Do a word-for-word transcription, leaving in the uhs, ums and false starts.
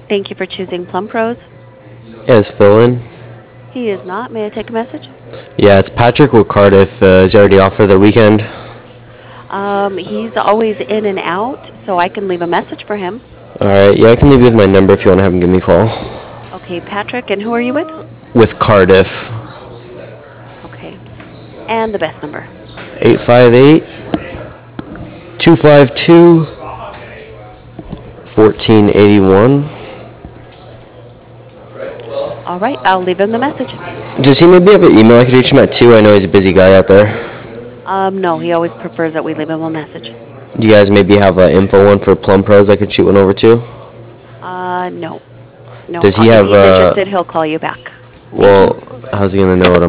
Thank you for choosing Plum Pros. Yeah, it's Phil in. He is not. May I take a message? Yeah, it's Patrick with Cardiff. Uh, is he already off for the weekend? Um, he's always in and out, so I can leave a message for him. Alright, yeah, I can leave you with my number if you want to have him give me a call. Okay, Patrick, and who are you with? With Cardiff. Okay. And the best number. eight five eight, two five two, one four eight one. All right, I'll leave him the message. Does he maybe have an email I could reach him at too? I know he's a busy guy out there. Um, no, he always prefers that we leave him a message. Do you guys maybe have an info one for Plum Pros I could shoot one over to? Uh, no. No, Does he if have he's uh interested, he'll call you back. well, how's he gonna know what I'm